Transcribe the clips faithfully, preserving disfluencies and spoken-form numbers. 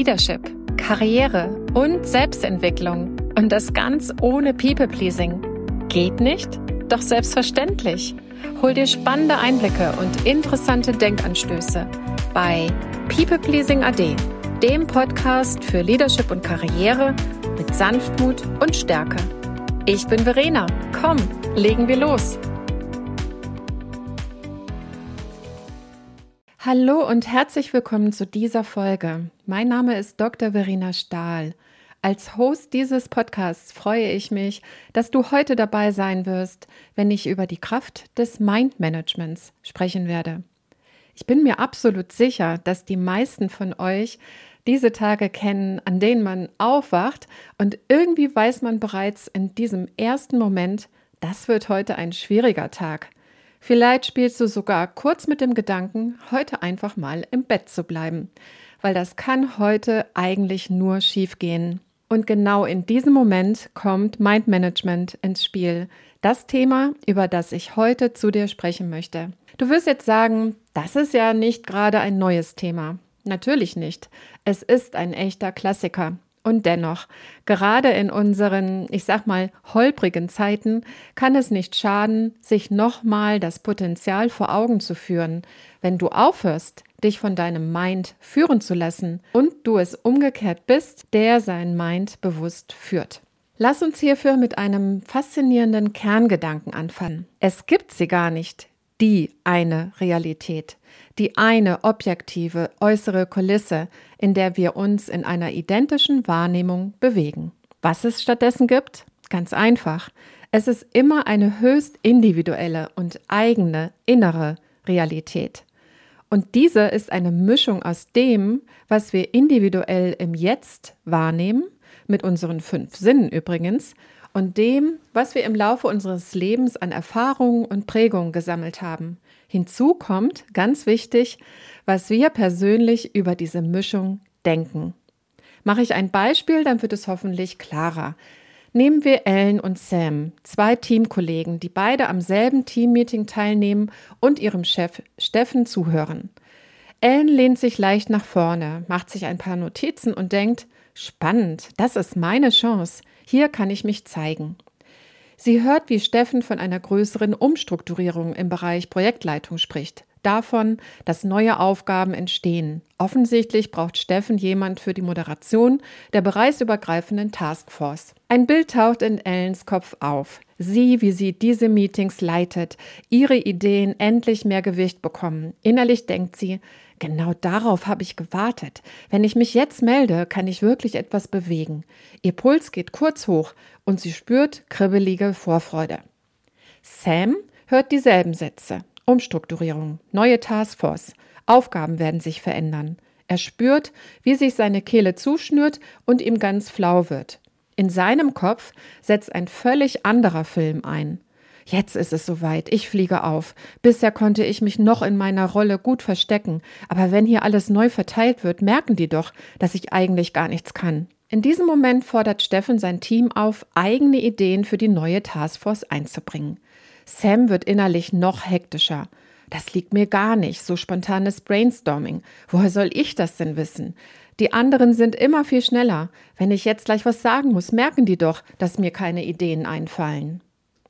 Leadership, Karriere und Selbstentwicklung. Und das ganz ohne People-Pleasing. Geht nicht? Doch selbstverständlich. Hol dir spannende Einblicke und interessante Denkanstöße bei People Pleasing A D, dem Podcast für Leadership und Karriere mit Sanftmut und Stärke. Ich bin Verena. Komm, legen wir los. Hallo und herzlich willkommen zu dieser Folge. Mein Name ist Doktor Verena Stahl. Als Host dieses Podcasts freue ich mich, dass du heute dabei sein wirst, wenn ich über die Kraft des Mindmanagements sprechen werde. Ich bin mir absolut sicher, dass die meisten von euch diese Tage kennen, an denen man aufwacht und irgendwie weiß man bereits in diesem ersten Moment, das wird heute ein schwieriger Tag. Vielleicht spielst du sogar kurz mit dem Gedanken, heute einfach mal im Bett zu bleiben, weil das kann heute eigentlich nur schief gehen. Und genau in diesem Moment kommt Mindmanagement ins Spiel, das Thema, über das ich heute zu dir sprechen möchte. Du wirst jetzt sagen, das ist ja nicht gerade ein neues Thema. Natürlich nicht. Es ist ein echter Klassiker. Und dennoch, gerade in unseren, ich sag mal, holprigen Zeiten, kann es nicht schaden, sich nochmal das Potenzial vor Augen zu führen, wenn du aufhörst, dich von deinem Mind führen zu lassen und du es umgekehrt bist, der sein Mind bewusst führt. Lass uns hierfür mit einem faszinierenden Kerngedanken anfangen. Es gibt sie gar nicht, die eine Realität, die eine objektive äußere Kulisse, in der wir uns in einer identischen Wahrnehmung bewegen. Was es stattdessen gibt? Ganz einfach. Es ist immer eine höchst individuelle und eigene innere Realität. Und diese ist eine Mischung aus dem, was wir individuell im Jetzt wahrnehmen, mit unseren fünf Sinnen übrigens, und dem, was wir im Laufe unseres Lebens an Erfahrungen und Prägungen gesammelt haben. Hinzu kommt, ganz wichtig, was wir persönlich über diese Mischung denken. Mache ich ein Beispiel, dann wird es hoffentlich klarer. Nehmen wir Ellen und Sam, zwei Teamkollegen, die beide am selben Teammeeting teilnehmen und ihrem Chef Steffen zuhören. Ellen lehnt sich leicht nach vorne, macht sich ein paar Notizen und denkt, spannend, das ist meine Chance, hier kann ich mich zeigen. Sie hört, wie Steffen von einer größeren Umstrukturierung im Bereich Projektleitung spricht. Davon, dass neue Aufgaben entstehen. Offensichtlich braucht Steffen jemand für die Moderation der bereichsübergreifenden Taskforce. Ein Bild taucht in Ellens Kopf auf. Sie, wie sie diese Meetings leitet, ihre Ideen endlich mehr Gewicht bekommen. Innerlich denkt sie, genau darauf habe ich gewartet. Wenn ich mich jetzt melde, kann ich wirklich etwas bewegen. Ihr Puls geht kurz hoch und sie spürt kribbelige Vorfreude. Sam hört dieselben Sätze. Umstrukturierung, neue Taskforce, Aufgaben werden sich verändern. Er spürt, wie sich seine Kehle zuschnürt und ihm ganz flau wird. In seinem Kopf setzt ein völlig anderer Film ein. Jetzt ist es soweit, ich fliege auf. Bisher konnte ich mich noch in meiner Rolle gut verstecken, aber wenn hier alles neu verteilt wird, merken die doch, dass ich eigentlich gar nichts kann. In diesem Moment fordert Steffen sein Team auf, eigene Ideen für die neue Taskforce einzubringen. Sam wird innerlich noch hektischer. Das liegt mir gar nicht, so spontanes Brainstorming. Woher soll ich das denn wissen? Die anderen sind immer viel schneller. Wenn ich jetzt gleich was sagen muss, merken die doch, dass mir keine Ideen einfallen.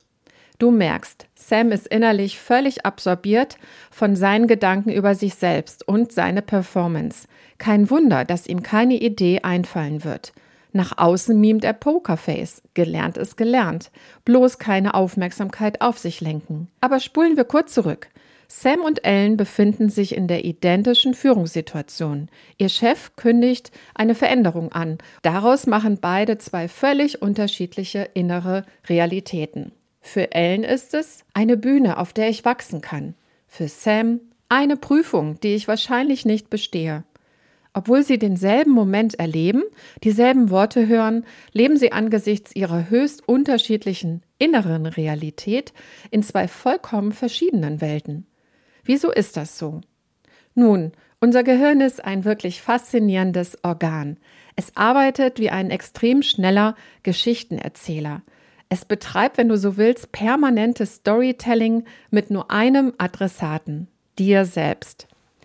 Du merkst, Sam ist innerlich völlig absorbiert von seinen Gedanken über sich selbst und seine Performance. Kein Wunder, dass ihm keine Idee einfallen wird. Nach außen mimt er Pokerface. Gelernt ist gelernt. Bloß keine Aufmerksamkeit auf sich lenken. Aber spulen wir kurz zurück. Sam und Ellen befinden sich in der identischen Führungssituation. Ihr Chef kündigt eine Veränderung an. Daraus machen beide zwei völlig unterschiedliche innere Realitäten. Für Ellen ist es eine Bühne, auf der ich wachsen kann. Für Sam eine Prüfung, die ich wahrscheinlich nicht bestehe. Obwohl sie denselben Moment erleben, dieselben Worte hören, leben sie angesichts ihrer höchst unterschiedlichen inneren Realität in zwei vollkommen verschiedenen Welten. Wieso ist das so? Nun, unser Gehirn ist ein wirklich faszinierendes Organ. Es arbeitet wie ein extrem schneller Geschichtenerzähler. Es betreibt, wenn du so willst, permanentes Storytelling mit nur einem Adressaten, dir selbst.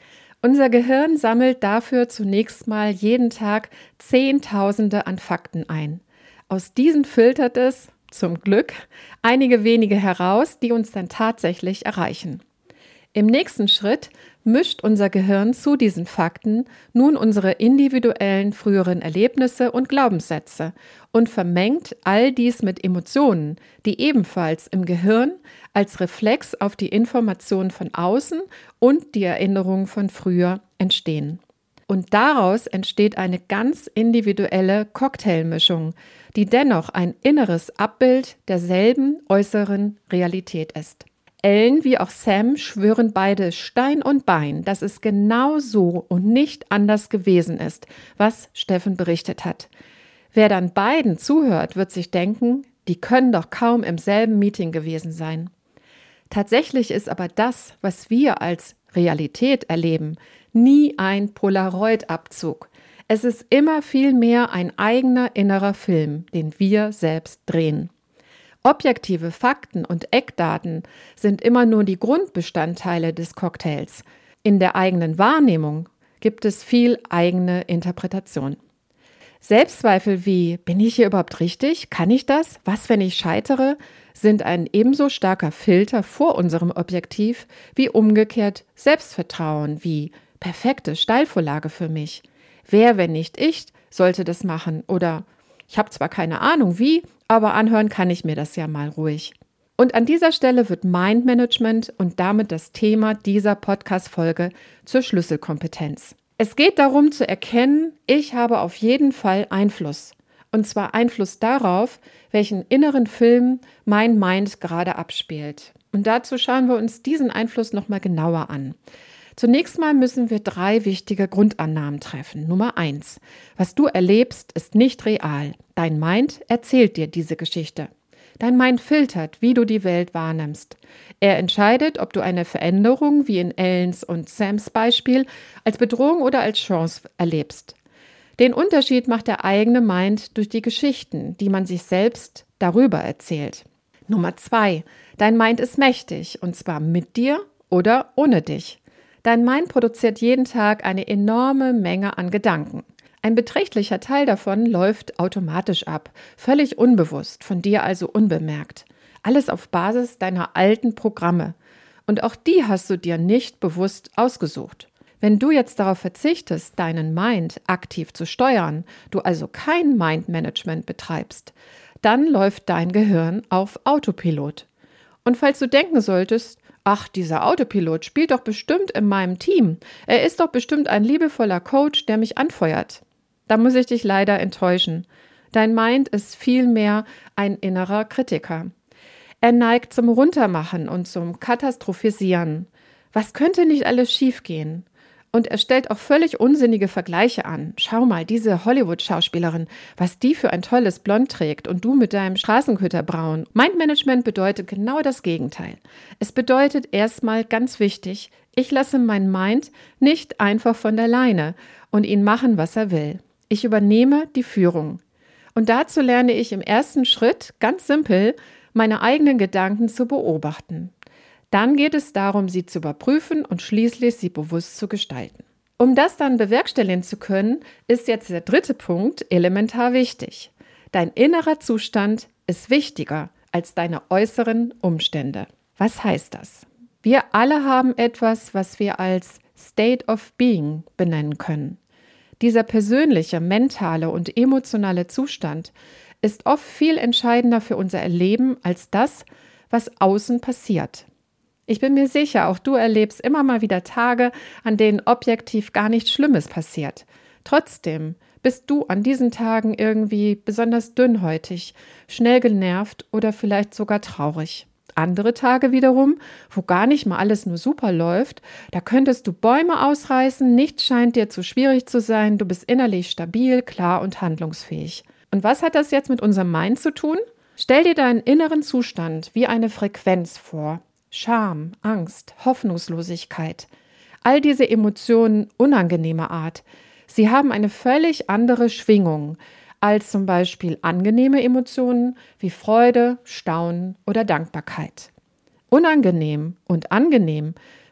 Unser Gehirn sammelt dafür zunächst mal jeden Tag Zehntausende an Fakten ein. Aus diesen filtert es, zum Glück, einige wenige heraus, die uns dann tatsächlich erreichen. Im nächsten Schritt mischt unser Gehirn zu diesen Fakten nun unsere individuellen früheren Erlebnisse und Glaubenssätze und vermengt all dies mit Emotionen, die ebenfalls im Gehirn als Reflex auf die Informationen von außen und die Erinnerungen von früher entstehen. Und daraus entsteht eine ganz individuelle Cocktailmischung, die dennoch ein inneres Abbild derselben äußeren Realität ist. Ellen wie auch Sam schwören beide Stein und Bein, dass es genau so und nicht anders gewesen ist, was Steffen berichtet hat. Wer dann beiden zuhört, wird sich denken, die können doch kaum im selben Meeting gewesen sein. Tatsächlich ist aber das, was wir als Realität erleben, nie ein Polaroid-Abzug. Es ist immer vielmehr ein eigener innerer Film, den wir selbst drehen. Objektive Fakten und Eckdaten sind immer nur die Grundbestandteile des Cocktails. In der eigenen Wahrnehmung gibt es viel eigene Interpretation. Selbstzweifel wie, bin ich hier überhaupt richtig? Kann ich das? Was, wenn ich scheitere? Sind ein ebenso starker Filter vor unserem Objektiv wie umgekehrt Selbstvertrauen wie, perfekte Steilvorlage für mich. Wer, wenn nicht ich, sollte das machen? Oder ich habe zwar keine Ahnung wie, aber anhören kann ich mir das ja mal ruhig. Und an dieser Stelle wird Mindmanagement und damit das Thema dieser Podcast-Folge zur Schlüsselkompetenz. Es geht darum zu erkennen, ich habe auf jeden Fall Einfluss. Und zwar Einfluss darauf, welchen inneren Film mein Mind gerade abspielt. Und dazu schauen wir uns diesen Einfluss nochmal genauer an. Zunächst mal müssen wir drei wichtige Grundannahmen treffen. Nummer eins. Was du erlebst, ist nicht real. Dein Mind erzählt dir diese Geschichte. Dein Mind filtert, wie du die Welt wahrnimmst. Er entscheidet, ob du eine Veränderung, wie in Ellens und Sams Beispiel, als Bedrohung oder als Chance erlebst. Den Unterschied macht der eigene Mind durch die Geschichten, die man sich selbst darüber erzählt. Nummer zwei. Dein Mind ist mächtig, und zwar mit dir oder ohne dich. Dein Mind produziert jeden Tag eine enorme Menge an Gedanken. Ein beträchtlicher Teil davon läuft automatisch ab, völlig unbewusst, von dir also unbemerkt. Alles auf Basis deiner alten Programme. Und auch die hast du dir nicht bewusst ausgesucht. Wenn du jetzt darauf verzichtest, deinen Mind aktiv zu steuern, du also kein Mind-Management betreibst, dann läuft dein Gehirn auf Autopilot. Und falls du denken solltest, ach, dieser Autopilot spielt doch bestimmt in meinem Team. Er ist doch bestimmt ein liebevoller Coach, der mich anfeuert. Da muss ich dich leider enttäuschen. Dein Mind ist vielmehr ein innerer Kritiker. Er neigt zum Runtermachen und zum Katastrophisieren. Was könnte nicht alles schiefgehen? Und er stellt auch völlig unsinnige Vergleiche an. Schau mal, diese Hollywood-Schauspielerin, was die für ein tolles Blond trägt und du mit deinem Straßenköterbraun. Mindmanagement bedeutet genau das Gegenteil. Es bedeutet erstmal ganz wichtig, ich lasse meinen Mind nicht einfach von der Leine und ihn machen, was er will. Ich übernehme die Führung. Und dazu lerne ich im ersten Schritt, ganz simpel, meine eigenen Gedanken zu beobachten. Dann geht es darum, sie zu überprüfen und schließlich sie bewusst zu gestalten. Um das dann bewerkstelligen zu können, ist jetzt der dritte Punkt elementar wichtig. Dein innerer Zustand ist wichtiger als deine äußeren Umstände. Was heißt das? Wir alle haben etwas, was wir als State of Being benennen können. Dieser persönliche, mentale und emotionale Zustand ist oft viel entscheidender für unser Erleben als das, was außen passiert. Ich bin mir sicher, auch du erlebst immer mal wieder Tage, an denen objektiv gar nichts Schlimmes passiert. Trotzdem bist du an diesen Tagen irgendwie besonders dünnhäutig, schnell genervt oder vielleicht sogar traurig. Andere Tage wiederum, wo gar nicht mal alles nur super läuft, da könntest du Bäume ausreißen, nichts scheint dir zu schwierig zu sein, du bist innerlich stabil, klar und handlungsfähig. Und was hat das jetzt mit unserem Mind zu tun? Stell dir deinen inneren Zustand wie eine Frequenz vor. Scham, Angst, Hoffnungslosigkeit, all diese Emotionen unangenehmer Art, sie haben eine völlig andere Schwingung als zum Beispiel angenehme Emotionen wie Freude, Staunen oder Dankbarkeit. Unangenehm und angenehm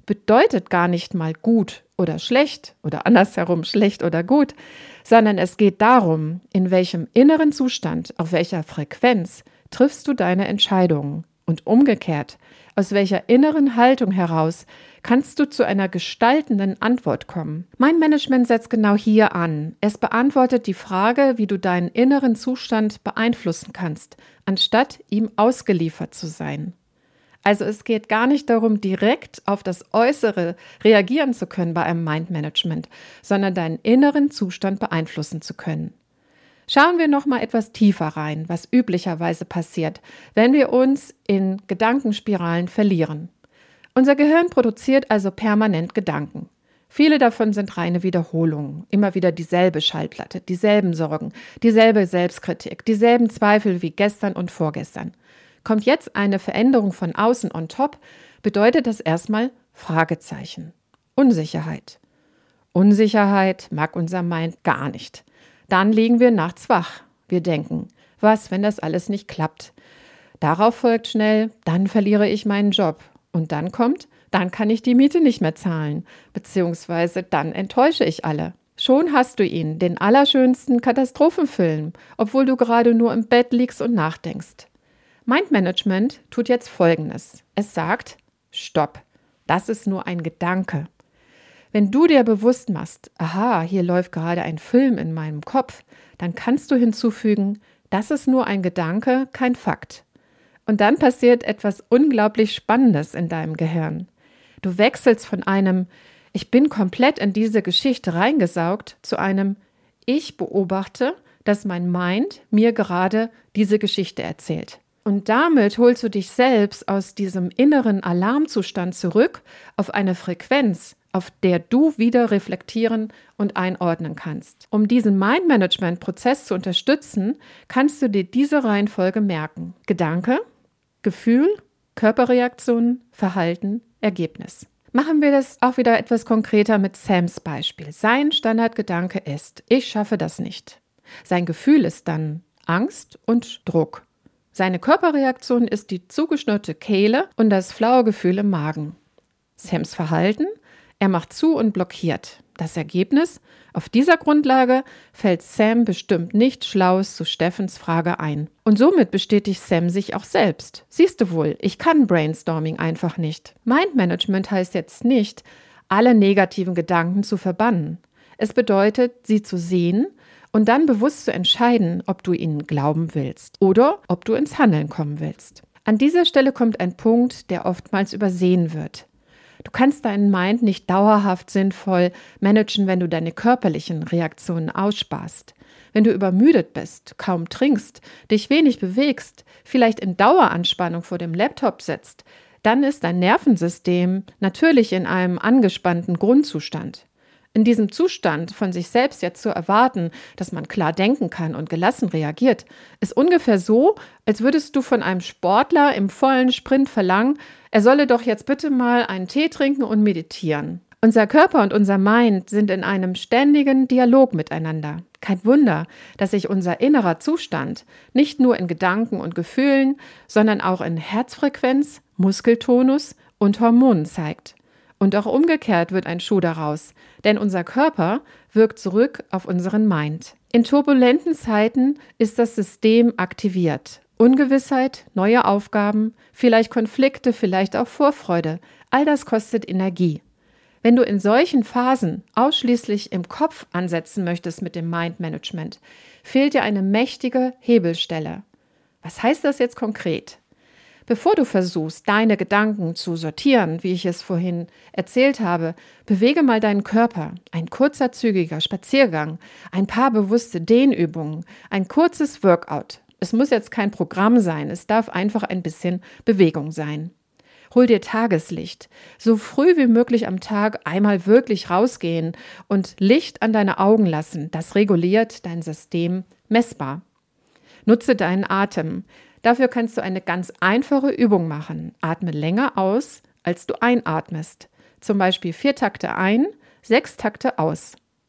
bedeutet gar nicht mal gut oder schlecht oder andersherum schlecht oder gut, sondern es geht darum, in welchem inneren Zustand, auf welcher Frequenz triffst du deine Entscheidungen und umgekehrt, aus welcher inneren Haltung heraus kannst du zu einer gestaltenden Antwort kommen. Mein Management setzt genau hier an. Es beantwortet die Frage, wie du deinen inneren Zustand beeinflussen kannst, anstatt ihm ausgeliefert zu sein. Also es geht gar nicht darum, direkt auf das Äußere reagieren zu können bei einem Mindmanagement, sondern deinen inneren Zustand beeinflussen zu können. Schauen wir noch mal etwas tiefer rein, was üblicherweise passiert, wenn wir uns in Gedankenspiralen verlieren. Unser Gehirn produziert also permanent Gedanken. Viele davon sind reine Wiederholungen, immer wieder dieselbe Schallplatte, dieselben Sorgen, dieselbe Selbstkritik, dieselben Zweifel wie gestern und vorgestern. Kommt jetzt eine Veränderung von außen on top, bedeutet das erstmal Fragezeichen, Unsicherheit. Unsicherheit mag unser Mind gar nicht. Dann liegen wir nachts wach. Wir denken, was, wenn das alles nicht klappt? Darauf folgt schnell, dann verliere ich meinen Job. Und dann kommt, dann kann ich die Miete nicht mehr zahlen, beziehungsweise dann enttäusche ich alle. Schon hast du ihn, den allerschönsten Katastrophenfilm, obwohl du gerade nur im Bett liegst und nachdenkst. Mindmanagement tut jetzt Folgendes. Es sagt, stopp, das ist nur ein Gedanke. Wenn du dir bewusst machst, aha, hier läuft gerade ein Film in meinem Kopf, dann kannst du hinzufügen, das ist nur ein Gedanke, kein Fakt. Und dann passiert etwas unglaublich Spannendes in deinem Gehirn. Du wechselst von einem, ich bin komplett in diese Geschichte reingesaugt, zu einem, ich beobachte, dass mein Mind mir gerade diese Geschichte erzählt. Und damit holst du dich selbst aus diesem inneren Alarmzustand zurück auf eine Frequenz, auf der du wieder reflektieren und einordnen kannst. Um diesen Mind-Management-Prozess zu unterstützen, kannst du dir diese Reihenfolge merken. Gedanke, Gefühl, Körperreaktion, Verhalten, Ergebnis. Machen wir das auch wieder etwas konkreter mit Sams Beispiel. Sein Standardgedanke ist, ich schaffe das nicht. Sein Gefühl ist dann Angst und Druck. Seine Körperreaktion ist die zugeschnürte Kehle und das flaue Gefühl im Magen. Sams Verhalten? Er macht zu und blockiert. Das Ergebnis? Auf dieser Grundlage fällt Sam bestimmt nichts Schlaues zu Steffens Frage ein. Und somit bestätigt Sam sich auch selbst. Siehst du wohl, ich kann Brainstorming einfach nicht. Mindmanagement heißt jetzt nicht, alle negativen Gedanken zu verbannen. Es bedeutet, sie zu sehen und dann bewusst zu entscheiden, ob du ihnen glauben willst oder ob du ins Handeln kommen willst. An dieser Stelle kommt ein Punkt, der oftmals übersehen wird. Du kannst deinen Mind nicht dauerhaft sinnvoll managen, wenn du deine körperlichen Reaktionen aussparst. Wenn du übermüdet bist, kaum trinkst, dich wenig bewegst, vielleicht in Daueranspannung vor dem Laptop sitzt, dann ist dein Nervensystem natürlich in einem angespannten Grundzustand. In diesem Zustand von sich selbst jetzt zu erwarten, dass man klar denken kann und gelassen reagiert, ist ungefähr so, als würdest du von einem Sportler im vollen Sprint verlangen, er solle doch jetzt bitte mal einen Tee trinken und meditieren. Unser Körper und unser Mind sind in einem ständigen Dialog miteinander. Kein Wunder, dass sich unser innerer Zustand nicht nur in Gedanken und Gefühlen, sondern auch in Herzfrequenz, Muskeltonus und Hormonen zeigt. Und auch umgekehrt wird ein Schuh daraus, denn unser Körper wirkt zurück auf unseren Mind. In turbulenten Zeiten ist das System aktiviert. Ungewissheit, neue Aufgaben, vielleicht Konflikte, vielleicht auch Vorfreude, all das kostet Energie. Wenn du in solchen Phasen ausschließlich im Kopf ansetzen möchtest mit dem Mind-Management, fehlt dir eine mächtige Hebelstelle. Was heißt das jetzt konkret? Bevor du versuchst, deine Gedanken zu sortieren, wie ich es vorhin erzählt habe, bewege mal deinen Körper. Ein kurzer, zügiger Spaziergang, ein paar bewusste Dehnübungen, ein kurzes Workout. Es muss jetzt kein Programm sein, es darf einfach ein bisschen Bewegung sein. Hol dir Tageslicht. So früh wie möglich am Tag einmal wirklich rausgehen und Licht an deine Augen lassen. Das reguliert dein System messbar. Nutze deinen Atem. Dafür kannst du eine ganz einfache Übung machen. Atme länger aus, als du einatmest. Zum Beispiel vier Takte ein, sechs Takte aus.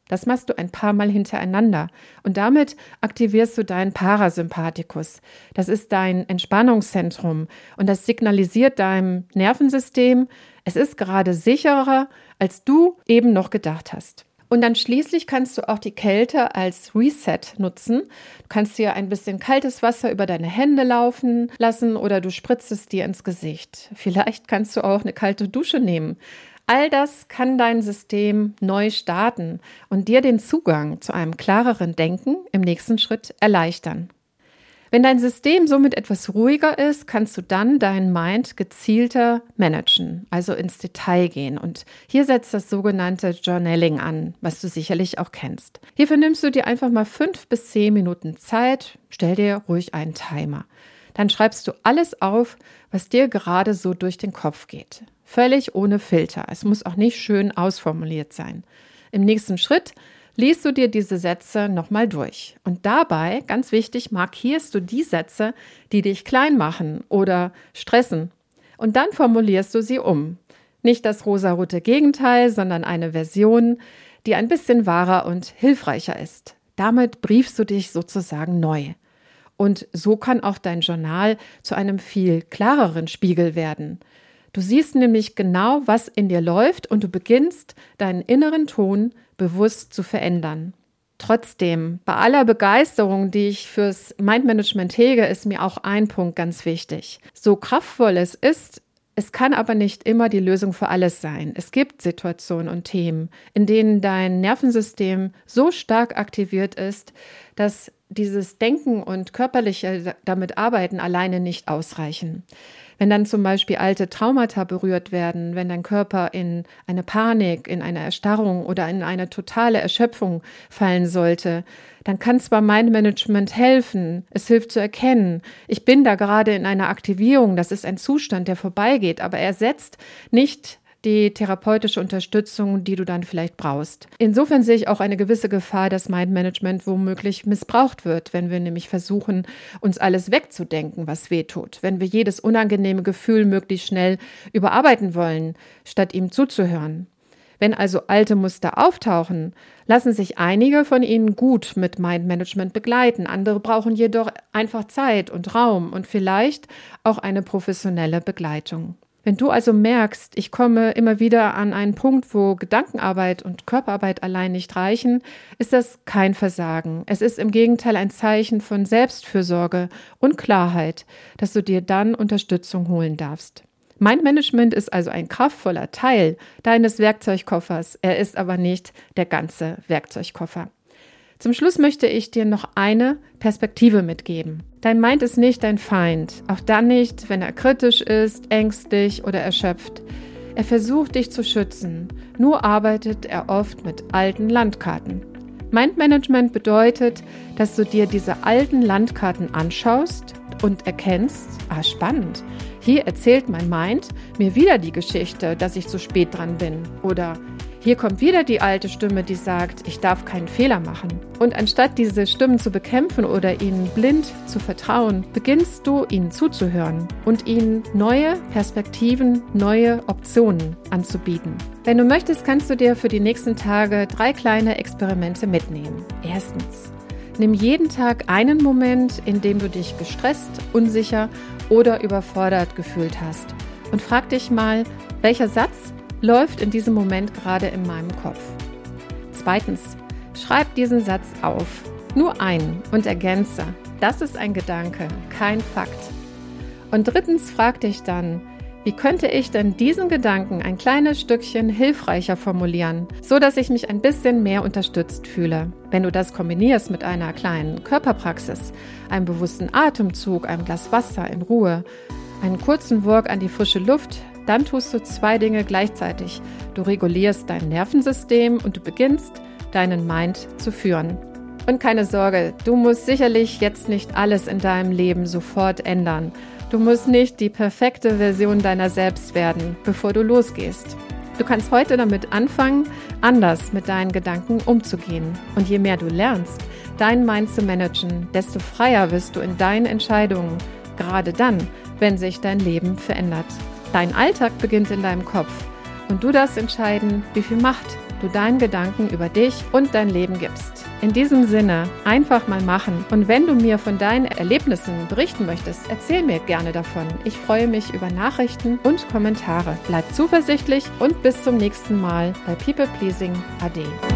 Das machst du ein paar Mal hintereinander und damit aktivierst du deinen Parasympathikus. Das ist dein Entspannungszentrum und das signalisiert deinem Nervensystem, es ist gerade sicherer, als du eben noch gedacht hast. Und dann schließlich kannst du auch die Kälte als Reset nutzen. Du kannst dir ein bisschen kaltes Wasser über deine Hände laufen lassen oder du spritzt es dir ins Gesicht. Vielleicht kannst du auch eine kalte Dusche nehmen. All das kann dein System neu starten und dir den Zugang zu einem klareren Denken im nächsten Schritt erleichtern. Wenn dein System somit etwas ruhiger ist, kannst du dann deinen Mind gezielter managen, also ins Detail gehen. Und hier setzt das sogenannte Journaling an, was du sicherlich auch kennst. Hierfür nimmst du dir einfach mal fünf bis zehn Minuten Zeit, stell dir ruhig einen Timer. Dann schreibst du alles auf, was dir gerade so durch den Kopf geht. Völlig ohne Filter. Es muss auch nicht schön ausformuliert sein. Im nächsten Schritt liest du dir diese Sätze nochmal durch. Und dabei, ganz wichtig, markierst du die Sätze, die dich klein machen oder stressen. Und dann formulierst du sie um. Nicht das rosarote Gegenteil, sondern eine Version, die ein bisschen wahrer und hilfreicher ist. Damit briefst du dich sozusagen neu. Und so kann auch dein Journal zu einem viel klareren Spiegel werden. Du siehst nämlich genau, was in dir läuft und du beginnst, deinen inneren Ton bewusst zu verändern. Trotzdem, bei aller Begeisterung, die ich fürs Mindmanagement hege, ist mir auch ein Punkt ganz wichtig. So kraftvoll es ist, es kann aber nicht immer die Lösung für alles sein. Es gibt Situationen und Themen, in denen dein Nervensystem so stark aktiviert ist, dass dieses Denken und körperliche damit Arbeiten alleine nicht ausreichen. Wenn dann zum Beispiel alte Traumata berührt werden, wenn dein Körper in eine Panik, in eine Erstarrung oder in eine totale Erschöpfung fallen sollte, dann kann zwar Mindmanagement helfen, es hilft zu erkennen, ich bin da gerade in einer Aktivierung, das ist ein Zustand, der vorbeigeht, aber er ersetzt nicht die therapeutische Unterstützung, die du dann vielleicht brauchst. Insofern sehe ich auch eine gewisse Gefahr, dass Mindmanagement womöglich missbraucht wird, wenn wir nämlich versuchen, uns alles wegzudenken, was wehtut. Wenn wir jedes unangenehme Gefühl möglichst schnell überarbeiten wollen, statt ihm zuzuhören. Wenn also alte Muster auftauchen, lassen sich einige von ihnen gut mit Mindmanagement begleiten. Andere brauchen jedoch einfach Zeit und Raum und vielleicht auch eine professionelle Begleitung. Wenn du also merkst, ich komme immer wieder an einen Punkt, wo Gedankenarbeit und Körperarbeit allein nicht reichen, ist das kein Versagen. Es ist im Gegenteil ein Zeichen von Selbstfürsorge und Klarheit, dass du dir dann Unterstützung holen darfst. Mindmanagement ist also ein kraftvoller Teil deines Werkzeugkoffers, er ist aber nicht der ganze Werkzeugkoffer. Zum Schluss möchte ich dir noch eine Perspektive mitgeben. Dein Mind ist nicht dein Feind, auch dann nicht, wenn er kritisch ist, ängstlich oder erschöpft. Er versucht, dich zu schützen, nur arbeitet er oft mit alten Landkarten. Mindmanagement bedeutet, dass du dir diese alten Landkarten anschaust und erkennst, ah spannend, hier erzählt mein Mind mir wieder die Geschichte, dass ich zu spät dran bin oder hier kommt wieder die alte Stimme, die sagt, ich darf keinen Fehler machen. Und anstatt diese Stimmen zu bekämpfen oder ihnen blind zu vertrauen, beginnst du, ihnen zuzuhören und ihnen neue Perspektiven, neue Optionen anzubieten. Wenn du möchtest, kannst du dir für die nächsten Tage drei kleine Experimente mitnehmen. Erstens, nimm jeden Tag einen Moment, in dem du dich gestresst, unsicher oder überfordert gefühlt hast und frag dich mal, welcher Satz läuft in diesem Moment gerade in meinem Kopf. Zweitens, schreib diesen Satz auf, nur einen und ergänze, das ist ein Gedanke, kein Fakt. Und drittens, frag dich dann, wie könnte ich denn diesen Gedanken ein kleines Stückchen hilfreicher formulieren, so dass ich mich ein bisschen mehr unterstützt fühle. Wenn du das kombinierst mit einer kleinen Körperpraxis, einem bewussten Atemzug, einem Glas Wasser in Ruhe, einen kurzen Walk an die frische Luft, dann tust du zwei Dinge gleichzeitig. Du regulierst dein Nervensystem und du beginnst, deinen Mind zu führen. Und keine Sorge, du musst sicherlich jetzt nicht alles in deinem Leben sofort ändern. Du musst nicht die perfekte Version deiner selbst werden, bevor du losgehst. Du kannst heute damit anfangen, anders mit deinen Gedanken umzugehen. Und je mehr du lernst, deinen Mind zu managen, desto freier wirst du in deinen Entscheidungen, gerade dann, wenn sich dein Leben verändert. Dein Alltag beginnt in deinem Kopf und du darfst entscheiden, wie viel Macht du deinen Gedanken über dich und dein Leben gibst. In diesem Sinne, einfach mal machen. Und wenn du mir von deinen Erlebnissen berichten möchtest, erzähl mir gerne davon. Ich freue mich über Nachrichten und Kommentare. Bleib zuversichtlich und bis zum nächsten Mal bei People Pleasing Ade.